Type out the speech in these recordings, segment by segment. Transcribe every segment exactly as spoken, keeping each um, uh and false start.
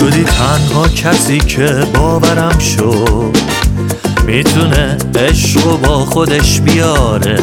شدی تنها کسی که باورم شد میتونه عشقو با خودش بیاره.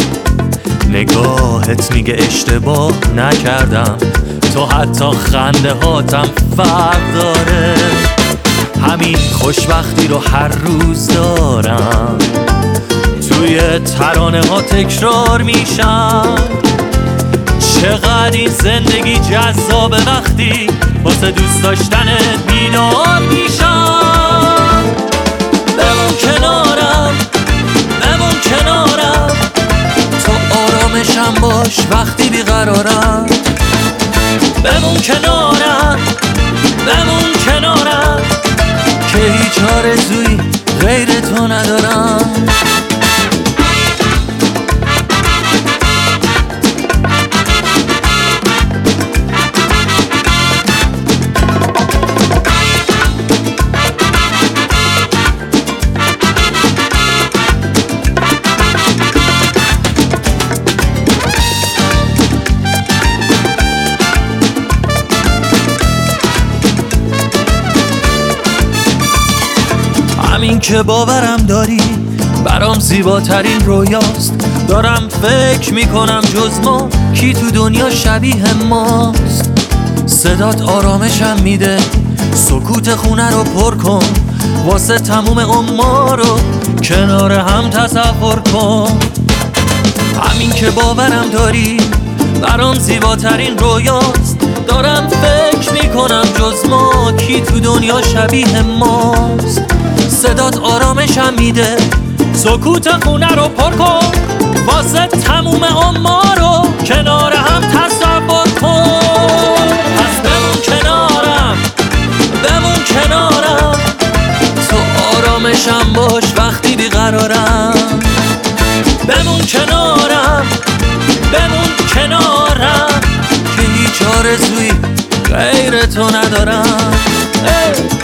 نگاهت میگه اشتباه نکردم، تو حتی خنده هاتم فرق داره. همین خوشبختی رو هر روز دارم، توی ترانه ها تکرار میشم. چقدر این زندگی جذابه وقتی واسه دوست داشتنت بیدار میشم. بمون کنارم، بمون کنارم، تو آرامشم باش وقتی بیقرارم. بمون کنارم، بمون کنارم، که هیچ آرزویی غیر تو ندارم. همین که باورم داری برام زیباترین رویاست. دارم فکر میکنم جز ما کی تو دنیا شبیه ماست. صدات آرامشم میده، سکوت خونه رو پر کن، واسه تموم عمر رو کنار هم تصور کن. همین که باورم داری برام زیباترین رویاست. دارم فکر میکنم جز ما کی تو دنیا شبیه ماست. صدات آرامشم میده، سکوت خونه رو پر کن، واسه تموم عمر رو کنار هم تصور کن. پس بمون کنارم، بمون کنارم، تو آرامشم باش وقتی بیقرارم. بمون کنارم، بمون کنارم، که هیچ آرزویی غیر تو ندارم. ای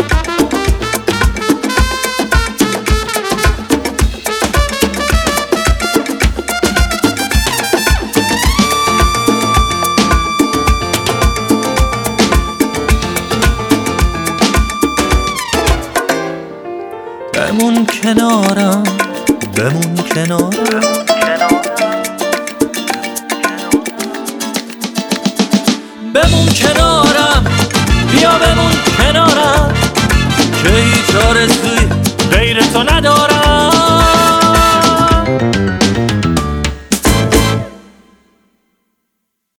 بمون کنارم، بمون کنارم، بمون کنارم، بیا بمون کنارم، که هیچ آرزویی غیر تو ندارم.